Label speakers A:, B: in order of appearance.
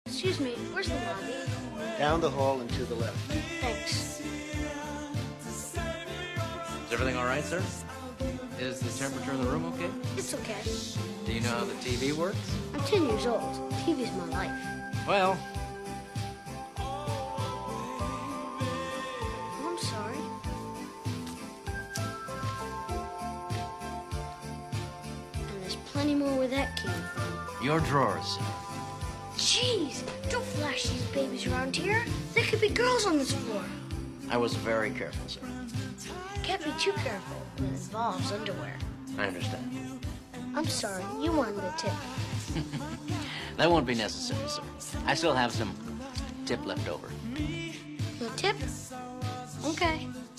A: Excuse me, where's the lobby?
B: Down the hall and to the left.
A: Thanks.
C: Is everything all right, sir? Is the temperature in the room okay?
A: It's okay.
C: Do you know how the TV works?
A: I'm 10 years old. TV's my life.
C: Well,
A: I'm sorry. And there's plenty more where that came from.
C: your drawers, sir.
A: Jeez, don't flash these babies around here. There could be girls on this floor.
C: I was very careful, sir.
A: Can't be too careful when it involves underwear.
C: I understand.
A: I'm sorry, you wanted a tip.
C: That won't be necessary, sir. I still have some tip left over.
A: A tip? Okay.